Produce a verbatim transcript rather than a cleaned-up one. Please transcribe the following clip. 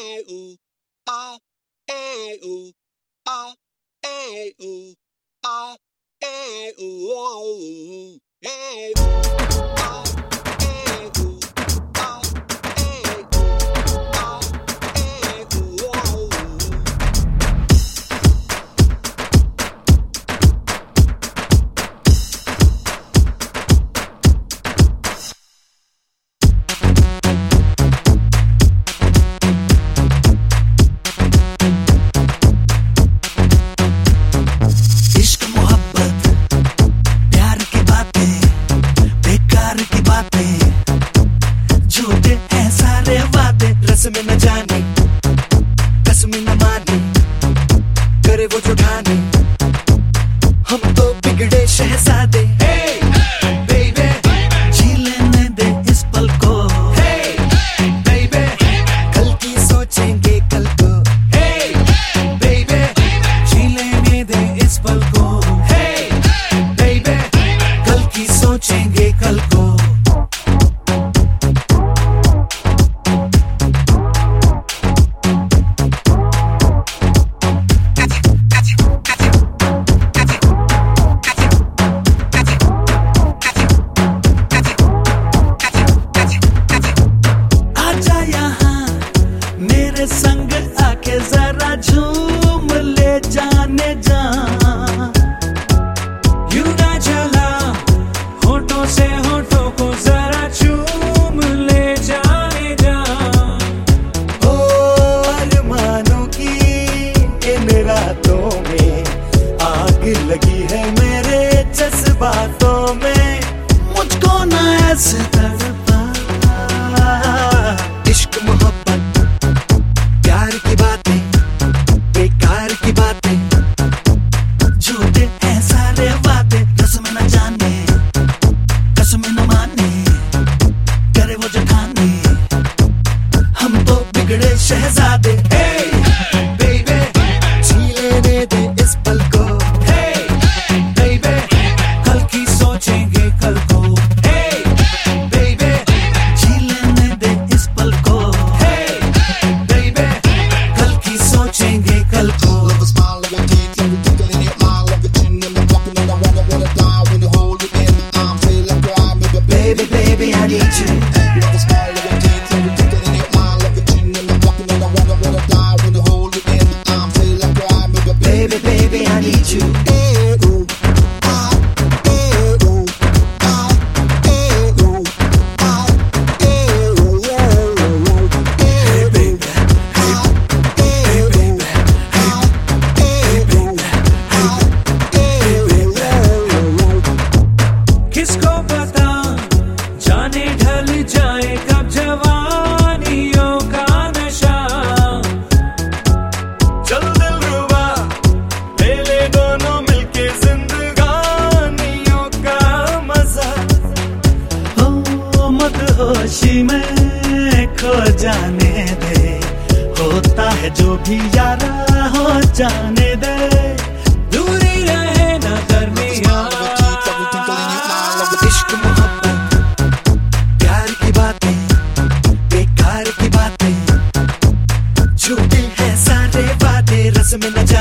में न जाने कसम न माने करे वो जो ठाने हम तो बिगड़े शहजादे। hey, baby, जी लेने दे इस पल को। hey, baby, कल की सोचेंगे कल को। hey, baby, जी लेने दे इस पल को। hey, baby, कल की सोचेंगे कल को। संग आके जरा झूम ले जाने जा, यूं ना जला होठों से होठों को जरा चूम ले जाने जा। ओ अरमानों की इन रातों में आग लगी है मेरे जज्बातों में, मुझको ना ऐसे तड़पा। इश्क मोहब्बत प्यार की बातें बेकार की बातें, झूठे हैं सारे वादे कसम न जाने कसम न माने करे वो जो ठाने हम तो बिगड़े शहजादे। hey, baby, जी लेने दे इस पल को। hey, baby, कल की सोचेंगे कल को। hey, baby, जी लेने दे इस पल को। hey, baby, कल की सोचेंगे कल को। Love a smile, love your teeth, love you tickling it, mine, love your chin, and I'm walking and I wanna, wanna die when you hold it in my arms, feel like cry, maybe Baby, baby, I need you. love a smile, love your teeth, love you tickling it, mine, love your chin, and I'm walking and I wanna, wanna die when you hold it in my arms, feel like cry, maybe Baby, baby, I need you. eh, ooh, ah, eh, ooh, ah, eh, ooh, ah, eh, ooh, yeah, ooh, ooh, eh, Hey, baby, hey, hey, baby, hey, hey, baby, किसको पता जाने ढल जाए कब जवानियों का नशा। चल दिलरुबा ले ले दोनों मिलके जिंदगानियों का मजा। ओ मदहोशी में खो जाने दे, होता है जो भी यारा हो जाने दे, दूरी रहे ना दरमियां। इश्क मोहब्बत प्यार की बातें बेकार की बातें, झूठे हैं सारे वादे रस्म न जाने